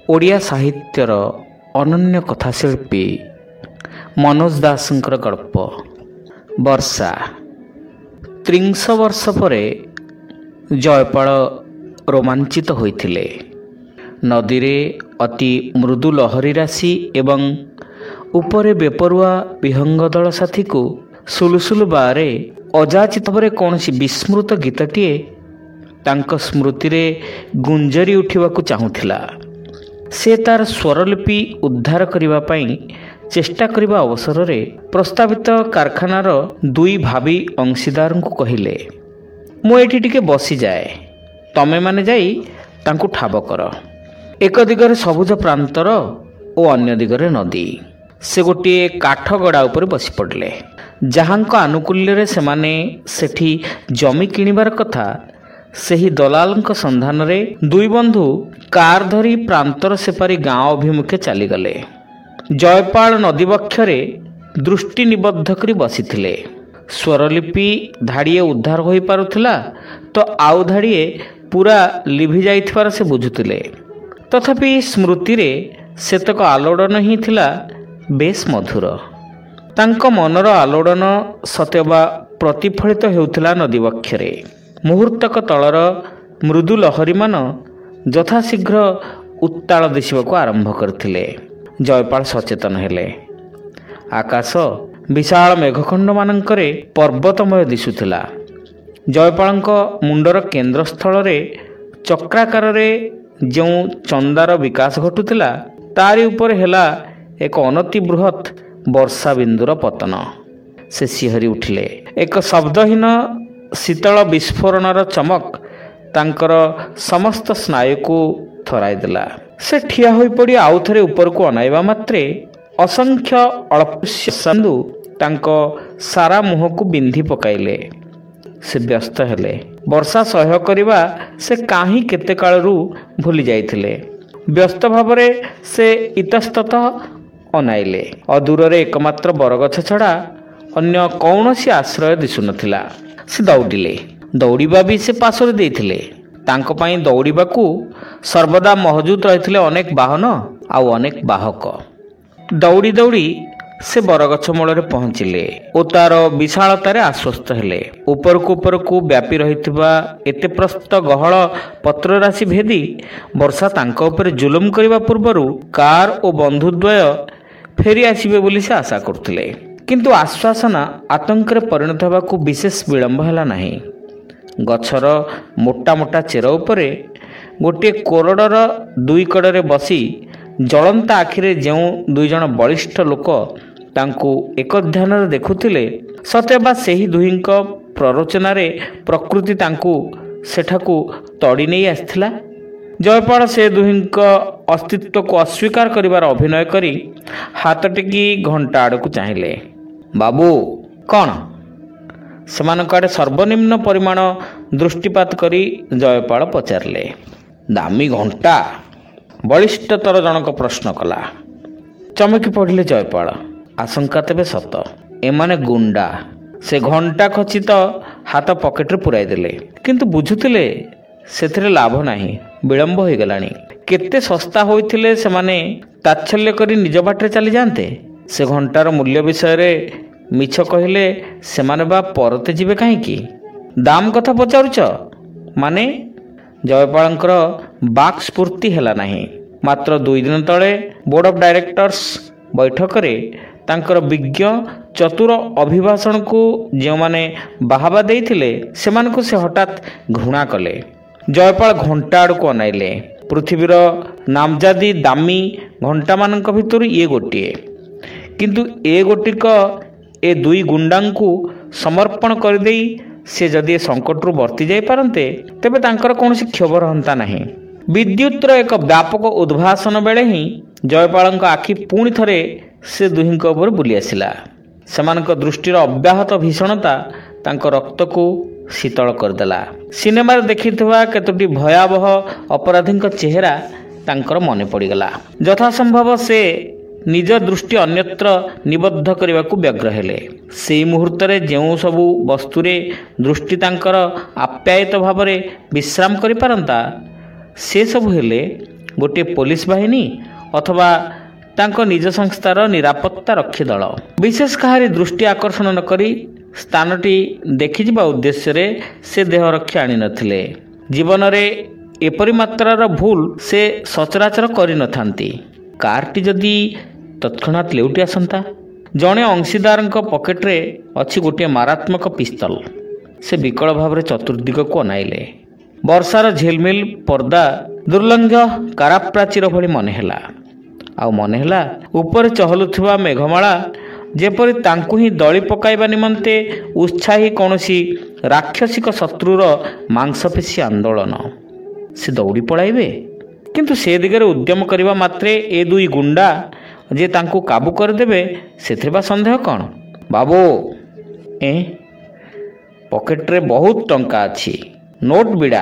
ଓଡ଼ିଆ ସାହିତ୍ୟର ଅନନ୍ୟ କଥାଶିଳ୍ପୀ ମନୋଜ ଦାସଙ୍କର ଗଳ୍ପ ବର୍ଷା। 30 ବର୍ଷ ପରେ ଜୟପାଳ ରୋମାଞ୍ଚିତ ହୋଇଥିଲେ। ନଦୀରେ ଅତି ମୃଦୁ ଲହରୀ ରାଶି ଏବଂ ଉପରେ ବେପରୁଆ ବିହଙ୍ଗ ଦଳ ସାଥୀକୁ ସୁଲୁସୁଲୁ ବାରେ ଅଯାଚିତ ଭାବରେ କୌଣସି ବିସ୍ମୃତ ଗୀତଟିଏ ତାଙ୍କ ସ୍ମୃତିରେ ଗୁଞ୍ଜରି ଉଠିବାକୁ ଚାହୁଁଥିଲା। ସେ ତାର ସ୍ୱରଲିପି ଉଦ୍ଧାର କରିବା ପାଇଁ ଚେଷ୍ଟା କରିବା ଅବସରରେ ପ୍ରସ୍ତାବିତ କାରଖାନାର 2 ଭାବି ଅଂଶୀଦାରଙ୍କୁ କହିଲେ, ମୁଁ ଏଠି ଟିକେ ବସିଯାଏ, ତମେମାନେ ଯାଇ ତାଙ୍କୁ ଠାବ କର। ଏକ ଦିଗରେ ସବୁଜ ପ୍ରାନ୍ତର ଓ ଅନ୍ୟ ଦିଗରେ ନଦୀ। ସେ ଗୋଟିଏ କାଠ ଗଡ଼ା ଉପରେ ବସି ପଡ଼ିଲେ। ଯାହାଙ୍କ ଆନୁକୂଲ୍ୟରେ ସେମାନେ ସେଠି ଜମି କିଣିବାର କଥା, ସେହି ଦଲାଲଙ୍କ ସନ୍ଧାନରେ 2 ବନ୍ଧୁ କାର୍ ଧରି ପ୍ରାନ୍ତର ସେପାରି ଗାଁ ଅଭିମୁଖେ ଚାଲିଗଲେ। ଜୟପାଳ ନଦୀ ବକ୍ଷରେ ଦୃଷ୍ଟି ନିବଦ୍ଧ କରି ବସିଥିଲେ। ସ୍ୱରଲିପି ଧାଡ଼ିଏ ଉଦ୍ଧାର ହୋଇପାରୁଥିଲା ତ ଆଉ ଧାଡ଼ିଏ ପୁରା ଲିଭି ଯାଇଥିବାର ସେ ବୁଝୁଥିଲେ। ତଥାପି ସ୍ମୃତିରେ ସେତକ ଆଲୋଡ଼ନ ହିଁ ଥିଲା ବେଶ୍ ମଧୁର। ତାଙ୍କ ମନର ଆଲୋଡ଼ନ ସତେବା ପ୍ରତିଫଳିତ ହେଉଥିଲା ନଦୀ ବକ୍ଷରେ। ମୁହୂର୍ତ୍ତକ ତଳର ମୃଦୁ ଲହରୀମାନ ଯଥାଶୀଘ୍ର ଉତ୍ତାଳ ଦିଶିବାକୁ ଆରମ୍ଭ କରିଥିଲେ। ଜୟପାଳ ସଚେତନ ହେଲେ। ଆକାଶ ବିଶାଳ ମେଘଖଣ୍ଡମାନଙ୍କରେ ପର୍ବତମୟ ଦିଶୁଥିଲା। ଜୟପାଳଙ୍କ ମୁଣ୍ଡର କେନ୍ଦ୍ରସ୍ଥଳରେ ଚକ୍ରାକାରରେ ଯେଉଁ ଚନ୍ଦାର ବିକାଶ ଘଟୁଥିଲା, ତାରି ଉପରେ ହେଲା ଏକ ଅନତି ବୃହତ୍ ବର୍ଷା ବିନ୍ଦୁର ପତନ। ସେ ଶିହରି ଉଠିଲେ। ଏକ ଶବ୍ଦହୀନ ଶୀତଳ ବିସ୍ଫୋରଣର ଚମକ ତାଙ୍କର ସମସ୍ତ ସ୍ନାୟୁକୁ ଥରାଇ ଦେଲା। ସେ ଠିଆ ହୋଇପଡ଼ି ଆଉଥରେ ଉପରକୁ ଅନାଇବା ମାତ୍ରେ ଅସଂଖ୍ୟ ଅଳ୍ପସ୍ୟ ସାନ୍ଦୁ ତାଙ୍କ ସାରା ମୁହଁକୁ ବିନ୍ଧି ପକାଇଲେ। ସେ ବ୍ୟସ୍ତ ହେଲେ। ବର୍ଷା ସହ୍ୟ କରିବା ସେ କାହିଁ କେତେ କାଳରୁ ଭୁଲି ଯାଇଥିଲେ। ବ୍ୟସ୍ତ ଭାବରେ ସେ ଇତସ୍ତତଃ ଅନାଇଲେ। ଅଦୂରରେ ଏକମାତ୍ର ବରଗଛ ଛଡ଼ା ଅନ୍ୟ କୌଣସି ଆଶ୍ରୟ ଦିଶୁନଥିଲା। ସେ ଦୌଡ଼ିଲେ। ଦୌଡ଼ିବା ବି ସେ ପାଶୋରି ଦେଇଥିଲେ। ତାଙ୍କ ପାଇଁ ଦୌଡ଼ିବାକୁ ସର୍ବଦା ମହଜୁଦ ରହିଥିଲେ ଅନେକ ବାହନ ଆଉ ଅନେକ ବାହକ। ଦୌଡ଼ି ଦୌଡ଼ି ସେ ବରଗଛ ମୂଳରେ ପହଞ୍ଚିଲେ ଓ ତାର ବିଶାଳତାରେ ଆଶ୍ୱସ୍ତ ହେଲେ। ଉପରକୁ ଉପରକୁ ବ୍ୟାପି ରହିଥିବା ଏତେ ପ୍ରସ୍ତ ଗହଳ ପତ୍ରରାଶି ଭେଦି ବର୍ଷା ତାଙ୍କ ଉପରେ ଜୁଲୁମ କରିବା ପୂର୍ବରୁ କାର୍ ଓ ବନ୍ଧୁଦ୍ୱୟ ଫେରି ଆସିବେ ବୋଲି ସେ ଆଶା କରୁଥିଲେ। କିନ୍ତୁ ଆଶ୍ୱାସନା ଆତଙ୍କରେ ପରିଣତ ହେବାକୁ ବିଶେଷ ବିଳମ୍ବ ହେଲା ନାହିଁ। ଗଛର ମୋଟା ମୋଟା ଚେର ଉପରେ ଗୋଟିଏ କୋରଡ଼ର 2 କଡ଼ରେ ବସି ଜଳନ୍ତା ଆଖିରେ ଯେଉଁ 2 ଜଣ ବଳିଷ୍ଠ ଲୋକ ତାଙ୍କୁ ଏକ ଧ୍ୟାନରେ ଦେଖୁଥିଲେ, ସତେବା ସେହି ଦୁହିଁଙ୍କ ପ୍ରରୋଚନାରେ ପ୍ରକୃତି ତାଙ୍କୁ ସେଠାକୁ ତଡ଼ି ନେଇ ଆସିଥିଲା। ଜୟପାଳ ସେ ଦୁହିଁଙ୍କ ଅସ୍ତିତ୍ୱକୁ ଅସ୍ୱୀକାର କରିବାର ଅଭିନୟ କରି ହାତ ଟେକି ଘଣ୍ଟା ଆଡ଼କୁ ଚାହିଁଲେ। ବାବୁ, କ'ଣ? ସେମାନଙ୍କ ଆଡ଼େ ସର୍ବନିମ୍ନ ପରିମାଣ ଦୃଷ୍ଟିପାତ କରି ଜୟପାଳ ପଚାରିଲେ। ଦାମୀ ଘଣ୍ଟା? ବଳିଷ୍ଠତର ଜଣକ ପ୍ରଶ୍ନ କଲା। ଚମକି ପଡ଼ିଲେ ଜୟପାଳ। ଆଶଙ୍କା ତେବେ ସତ। ଏମାନେ ଗୁଣ୍ଡା। ସେ ଘଣ୍ଟା ଖଚିତ ହାତ ପକେଟରେ ପୁରାଇ ଦେଲେ। କିନ୍ତୁ ବୁଝୁଥିଲେ ସେଥିରେ ଲାଭ ନାହିଁ। ବିଳମ୍ବ ହୋଇଗଲାଣି। କେତେ ଶସ୍ତା ହୋଇଥିଲେ ସେମାନେ ତାଚ୍ଛଲ୍ୟ କରି ନିଜ ବାଟରେ ଚାଲିଯାଆନ୍ତେ। ସେ ଘଣ୍ଟାର ମୂଲ୍ୟ ବିଷୟରେ ମିଛ କହିଲେ ସେମାନେ ବା ପରତେ ଯିବେ କାହିଁକି? ଦାମ କଥା ପଚାରୁଛ ମାନେ? ଜୟପାଳଙ୍କର ବାକ୍ ସ୍ଫୂର୍ତ୍ତି ହେଲା ନାହିଁ। ମାତ୍ର 2 ଦିନ ତଳେ ବୋର୍ଡ଼ ଅଫ୍ ଡାଇରେକ୍ଟର୍ସ ବୈଠକରେ ତାଙ୍କର ବିଜ୍ଞ ଚତୁର ଅଭିଭାଷଣକୁ ଯେଉଁମାନେ ବାହାବା ଦେଇଥିଲେ, ସେମାନଙ୍କୁ ସେ ହଠାତ୍ ଘୃଣା କଲେ। ଜୟପାଳ ଘଣ୍ଟା ଆଡ଼କୁ ଅନାଇଲେ। ପୃଥିବୀର ନାମଜାଦି ଦାମୀ ଘଣ୍ଟାମାନଙ୍କ ଭିତରୁ ଇଏ ଗୋଟିଏ। କିନ୍ତୁ ଏ ଗୋଟିକ ଏ 2 ଗୁଣ୍ଡାଙ୍କୁ ସମର୍ପଣ କରିଦେଇ ସେ ଯଦି ଏ ସଙ୍କଟରୁ ବର୍ତ୍ତି ଯାଇପାରନ୍ତେ, ତେବେ ତାଙ୍କର କୌଣସି କ୍ଷୋଭ ରହନ୍ତା ନାହିଁ। ବିଦ୍ୟୁତର ଏକ ବ୍ୟାପକ ଉଦ୍ଭାସନ ବେଳେ ହିଁ ଜୟପାଳଙ୍କ ଆଖି ପୁଣି ଥରେ ସେ ଦୁହିଁଙ୍କ ଉପରେ ବୁଲି ଆସିଲା। ସେମାନଙ୍କ ଦୃଷ୍ଟିର ଅବ୍ୟାହତ ଭୀଷଣତା ତାଙ୍କ ରକ୍ତକୁ ଶୀତଳ କରିଦେଲା। ସିନେମାରେ ଦେଖିଥିବା କେତୋଟି ଭୟାବହ ଅପରାଧୀଙ୍କ ଚେହେରା ତାଙ୍କର ମନେ ପଡ଼ିଗଲା। ଯଥାସମ୍ଭବ ସେ ନିଜ ଦୃଷ୍ଟି ଅନ୍ୟତ୍ର ନିବଦ୍ଧ କରିବାକୁ ବ୍ୟଗ୍ର ହେଲେ। ସେହି ମୁହୂର୍ତ୍ତରେ ଯେଉଁ ସବୁ ବସ୍ତୁରେ ଦୃଷ୍ଟି ତାଙ୍କର ଆପ୍ୟାୟିତ ଭାବରେ ବିଶ୍ରାମ କରିପାରନ୍ତା, ସେସବୁ ହେଲେ ଗୋଟିଏ ପୋଲିସ ବାହିନୀ ଅଥବା ତାଙ୍କ ନିଜ ସଂସ୍ଥାର ନିରାପତ୍ତା ରକ୍ଷୀ ଦଳ। ବିଶେଷ କାହାରି ଦୃଷ୍ଟି ଆକର୍ଷଣ ନ କରି ସ୍ଥାନଟି ଦେଖିଯିବା ଉଦ୍ଦେଶ୍ୟରେ ସେ ଦେହରକ୍ଷୀ ଆଣିନଥିଲେ। ଜୀବନରେ ଏପରି ମାତ୍ରାର ଭୁଲ ସେ ସଚରାଚର କରିନଥାନ୍ତି। କାରଟି ଯଦି ତତ୍କ୍ଷଣାତ୍ ଲେଉଟି ଆସନ୍ତା। ଜଣେ ଅଂଶୀଦାରଙ୍କ ପକେଟରେ ଅଛି ଗୋଟିଏ ମାରାତ୍ମକ ପିସ୍ତଲ। ସେ ବିକଳ ଭାବରେ ଚତୁର୍ଦିଗକୁ ଅନାଇଲେ। ବର୍ଷାର ଝିଲମିଲ ପର୍ଦ୍ଦା ଦୁର୍ଲଙ୍ଘ କାରାପ୍ରାଚୀର ଭଳି ମନେହେଲା। ଆଉ ମନେହେଲା ଉପରେ ଚହଲୁଥିବା ମେଘମାଳା ଯେପରି ତାଙ୍କୁ ହିଁ ଦଳି ପକାଇବା ନିମନ୍ତେ ଉତ୍ସାହୀ କୌଣସି ରାକ୍ଷସିକ ଶତ୍ରୁର ମାଂସପେଶୀ ଆନ୍ଦୋଳନ। ସେ ଦୌଡ଼ି ପଳାଇବେ, କିନ୍ତୁ ସେ ଦିଗରେ ଉଦ୍ୟମ କରିବା ମାତ୍ରେ ଏ ଦୁଇ ଗୁଣ୍ଡା ଯେ ତାଙ୍କୁ କାବୁ କରିଦେବେ ସେଥିରେ ବା ସନ୍ଦେହ କ'ଣ? ବାବୁ, ପକେଟରେ ବହୁତ ଟଙ୍କା ଅଛି, ନୋଟ ବିଡ଼ା।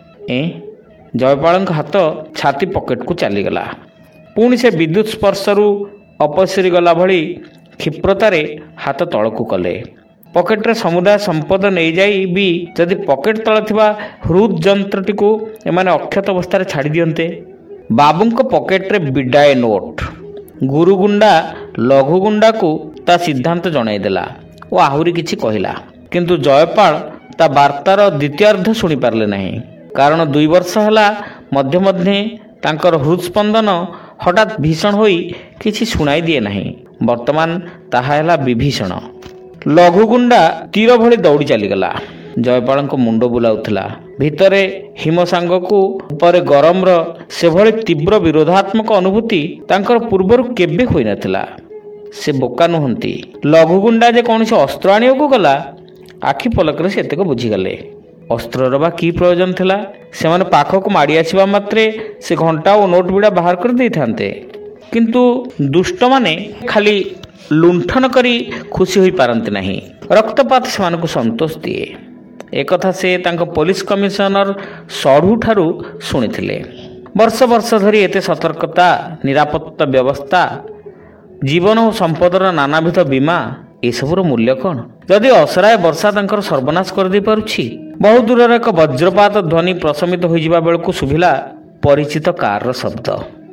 ଜୟପାଳଙ୍କ ହାତ ଛାତି ପକେଟକୁ ଚାଲିଗଲା। ପୁଣି ସେ ବିଦ୍ୟୁତ୍ ସ୍ପର୍ଶରୁ ଅପସରି ଗଲା ଭଳି କ୍ଷିପ୍ରତାରେ ହାତ ତଳକୁ କଲେ। ପକେଟରେ ସମୁଦାୟ ସମ୍ପଦ ନେଇଯାଇ ବି ଯଦି ପକେଟ ତଳେ ଥିବା ହୃଦଯନ୍ତ୍ରଟିକୁ ଏମାନେ ଅକ୍ଷତ ଅବସ୍ଥାରେ ଛାଡ଼ି ଦିଅନ୍ତେ। ବାବୁଙ୍କ ପକେଟରେ ବିଡ଼ାଏ ନୋଟ। ଗୁରୁଗୁଣ୍ଡା ଲଘୁଗୁଣ୍ଡାକୁ ତା ସିଦ୍ଧାନ୍ତ ଜଣାଇଦେଲା ଓ ଆହୁରି କିଛି କହିଲା, କିନ୍ତୁ ଜୟପାଳ ତା ବାର୍ତ୍ତାର ଦ୍ୱିତୀୟାର୍ଦ୍ଧ ଶୁଣିପାରିଲେ ନାହିଁ। କାରଣ 2 ବର୍ଷ ହେଲା ମଧ୍ୟେ ମଧ୍ୟେ ତାଙ୍କର ହୃଦସ୍ପନ୍ଦନ ହଠାତ୍ ଭୀଷଣ ହୋଇ କିଛି ଶୁଣାଇ ଦିଏ ନାହିଁ। ବର୍ତ୍ତମାନ ତାହା ହେଲା ବିଭୀଷଣ। ଲଘୁଗୁଣ୍ଡା ତୀର ଭଳି ଦୌଡ଼ି ଚାଲିଗଲା। ଜୟପାଳଙ୍କ ମୁଣ୍ଡ ବୁଲାଉଥିଲା। ଭିତରେ ହିମ ସାଙ୍ଗକୁ ଉପରେ ଗରମର ସେଭଳି ତୀବ୍ର ବିରୋଧାତ୍ମକ ଅନୁଭୂତି ତାଙ୍କର ପୂର୍ବରୁ କେବେ ହୋଇନଥିଲା। ସେ ବୋକା ନୁହନ୍ତି। ଲଘୁଗୁଣ୍ଡା ଯେ କୌଣସି ଅସ୍ତ୍ର ଆଣିବାକୁ ଗଲା, ଆଖି ପଲକରେ ସେ ଏତକ ବୁଝିଗଲେ। ଅସ୍ତ୍ରର ବା କି ପ୍ରୟୋଜନ ଥିଲା? ସେମାନେ ପାଖକୁ ମାଡ଼ି ଆସିବା ମାତ୍ରେ ସେ ଘଣ୍ଟା ଓ ନୋଟ ବିଡ଼ା ବାହାର କରି ଦେଇଥାନ୍ତେ। କିନ୍ତୁ ଦୁଷ୍ଟମାନେ ଖାଲି ଲୁଣ୍ଠନ କରି ଖୁସି ହୋଇପାରନ୍ତି ନାହିଁ। ରକ୍ତପାତ ସେମାନଙ୍କୁ ସନ୍ତୋଷ ଦିଏ। ଏକଥା ସେ ତାଙ୍କ ପୋଲିସ କମିଶନର ଷଢ଼ୁଠାରୁ ଶୁଣିଥିଲେ। ବର୍ଷ ବର୍ଷ ଧରି ଏତେ ସତର୍କତା, ନିରାପତ୍ତା ବ୍ୟବସ୍ଥା, ଜୀବନ ଓ ସମ୍ପଦର ନାନାବିଧ ବୀମା, ଏସବୁର ମୂଲ୍ୟ କ'ଣ? ଯଦି ଅସରାଏ ବର୍ଷା ତାଙ୍କର ସର୍ବନାଶ କରିଦେଇପାରୁଛି। ବହୁ ଦୂରର ଏକ ବଜ୍ରପାତ ଧ୍ୱନି ପ୍ରଶମିତ ହୋଇଯିବା ବେଳକୁ ଶୁଭିଲା ପରିଚିତ କାରର ଶବ୍ଦ।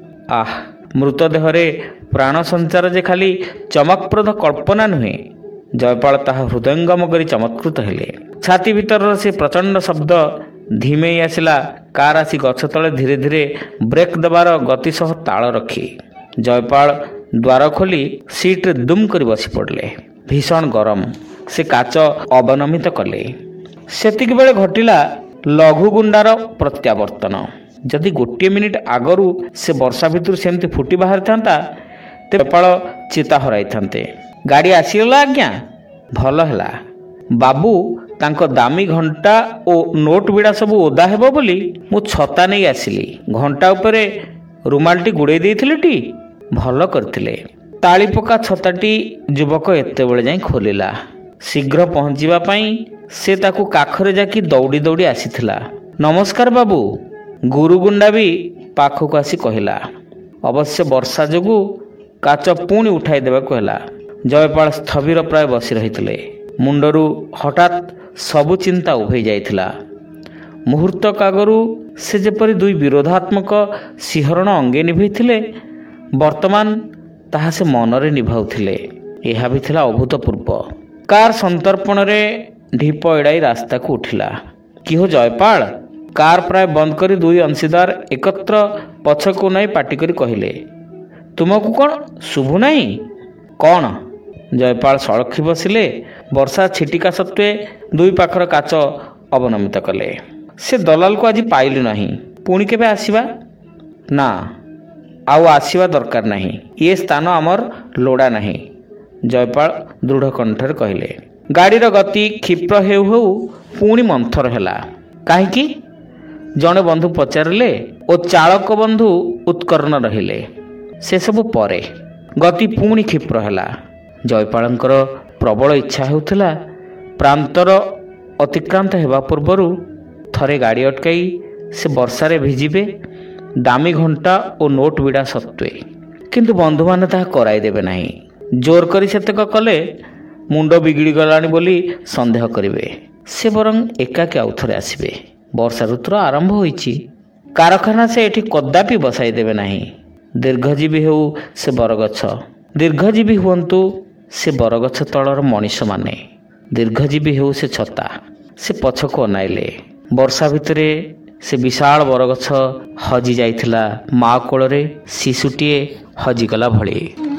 ମୃତଦେହରେ ପ୍ରାଣ ସଞ୍ଚାର ଯେ ଖାଲି ଚମକପ୍ରଦ କଳ୍ପନା ନୁହେଁ, ଜୟପାଳ ତାହା ହୃଦୟଙ୍ଗମ କରି ଚମତ୍କୃତ ହେଲେ। ଛାତି ଭିତରର ସେ ପ୍ରଚଣ୍ଡ ଶବ୍ଦ ଧିମେଇ ଆସିଲା। କାର ଆସି ଗଛ ତଳେ ଧୀରେ ଧୀରେ ବ୍ରେକ୍ ଦେବାର ଗତି ସହ ତାଳ ରଖି ଜୟପାଳ ଦ୍ୱାର ଖୋଲି ସିଟ୍ରେ ଦୁମ୍ କରି ବସି ପଡ଼ିଲେ। ଭୀଷଣ ଗରମ। ସେ କାଚ ଅବନମିତ କଲେ। ସେତିକିବେଳେ ଘଟିଲା ଲଘୁଗୁଣ୍ଡାର ପ୍ରତ୍ୟାବର୍ତ୍ତନ। ଯଦି 1 ମିନିଟ୍ ଆଗରୁ ସେ ବର୍ଷା ଭିତରୁ ସେମିତି ଫୁଟି ବାହାରିଥାନ୍ତା, ତେବେ ଜୟପାଳ ଚିତା ହରାଇଥାନ୍ତେ। ଗାଡ଼ି ଆସିଗଲା ଆଜ୍ଞା? ଭଲ ହେଲା। ବାବୁ, ତାଙ୍କ ଦାମୀ ଘଣ୍ଟା ଓ ନୋଟ ବିଡ଼ା ସବୁ ଓଦା ହେବ ବୋଲି ମୁଁ ଛତା ନେଇ ଆସିଲି। ଘଣ୍ଟା ଉପରେ ରୁମାଲଟି ଗୁଡ଼େଇ ଦେଇଥିଲିଟି? ଭଲ କରିଥିଲେ। ତାଳିପକା ଛତାଟି ଯୁବକ ଏତେବେଳେ ଯାଇ ଖୋଲିଲା। ଶୀଘ୍ର ପହଞ୍ଚିବା ପାଇଁ ସେ ତାକୁ କାଖରେ ଯାକି ଦୌଡ଼ି ଦୌଡ଼ି ଆସିଥିଲା। ନମସ୍କାର ବାବୁ, ଗୁରୁଗୁଣ୍ଡା ବି ପାଖକୁ ଆସି କହିଲା। ଅବଶ୍ୟ ବର୍ଷା ଯୋଗୁଁ କାଚ ପୁଣି ଉଠାଇ ଦେବାକୁ ହେଲା। ଜୟପାଳ ସ୍ଥବିର ପ୍ରାୟ ବସି ରହିଥିଲେ। ମୁଣ୍ଡରୁ ହଠାତ୍ ସବୁ ଚିନ୍ତା ଉଭେଇ ଯାଇଥିଲା। ମୁହୂର୍ତ୍ତକ ଆଗରୁ ସେ ଯେପରି 2 ବିରୋଧାତ୍ମକ ଶିହରଣ ଅଙ୍ଗେ ନିଭେଇଥିଲେ, ବର୍ତ୍ତମାନ ତାହା ସେ ମନରେ ନିଭାଉଥିଲେ। ଏହା ବି ଥିଲା ଅଭୂତପୂର୍ବ। କାର ସନ୍ତର୍ପଣରେ ଢିପ ଏଡ଼ାଇ ରାସ୍ତାକୁ ଉଠିଲା। କି ହୋ ଜୟପାଳ? କାର ପ୍ରାୟ ବନ୍ଦ କରି 2 ଅଂଶୀଦାର ଏକତ୍ର ପଛକୁ ନେଇ ପାଟି କରି କହିଲେ, ତୁମକୁ କ'ଣ ଶୁଭୁ ନାହିଁ? କ'ଣ? ଜୟପାଳ ସଳଖି ବସିଲେ। ବର୍ଷା ଛିଟିକା ସତ୍ତ୍ୱେ 2 ପାଖର କାଚ ଅବନମିତ କଲେ। ସେ ଦଲାଲକୁ ଆଜି ପାଇଲୁ ନାହିଁ। ପୁଣି କେବେ ଆସିବା? ନା, ଆଉ ଆସିବା ଦରକାର ନାହିଁ। ଏ ସ୍ଥାନ ଆମର ଲୋଡ଼ା ନାହିଁ, ଜୟପାଳ ଦୃଢ଼ କଣ୍ଠରେ କହିଲେ। ଗାଡ଼ିର ଗତି କ୍ଷିପ୍ର ହେଉ ହେଉ ପୁଣି ମନ୍ଥର ହେଲା। କାହିଁକି? ଜଣେ ବନ୍ଧୁ ପଚାରିଲେ ଓ ଚାଳକ ବନ୍ଧୁ ଉତ୍କର୍ଣ୍ଣ ରହିଲେ। ସେସବୁ ପରେ ଗତି ପୁଣି କ୍ଷିପ୍ର ହେଲା। ଜୟପାଳଙ୍କର ପ୍ରବଳ ଇଚ୍ଛା ହେଉଥିଲା ପ୍ରାନ୍ତର ଅତିକ୍ରାନ୍ତ ହେବା ପୂର୍ବରୁ ଥରେ ଗାଡ଼ି ଅଟକାଇ ସେ ବର୍ଷାରେ ଭିଜିବେ, ଦାମୀ ଘଣ୍ଟା ଓ ନୋଟ ବିଡ଼ା ସତ୍ତ୍ୱେ। କିନ୍ତୁ ବନ୍ଧୁମାନେ ତାହା କରାଇଦେବେ ନାହିଁ। ଜୋର କରି ସେତକ କଲେ ମୁଣ୍ଡ ବିଗିଡ଼ି ଗଲାଣି ବୋଲି ସନ୍ଦେହ କରିବେ। ସେ ବରଂ ଏକାକୀ ଆଉଥରେ ଆସିବେ। ବର୍ଷା ଋତୁର ଆରମ୍ଭ ହୋଇଛି। କାରଖାନା ସେ ଏଠି କଦାପି ବସାଇ ଦେବେ ନାହିଁ। ଦୀର୍ଘଜୀବୀ ହେଉ ସେ ବରଗଛ, ଦୀର୍ଘଜୀବୀ ହୁଅନ୍ତୁ ସେ ବରଗଛ ତଳର ମଣିଷମାନେ, ଦୀର୍ଘଜୀବୀ ହେଉ ସେ ଛତା। ସେ ପଛକୁ ଅନାଇଲେ। ବର୍ଷା ଭିତରେ ସେ ବିଶାଳ ବରଗଛ ହଜି ଯାଇଥିଲା ମା କୋଳରେ ଶିଶୁଟିଏ ହଜିଗଲା ଭଳି।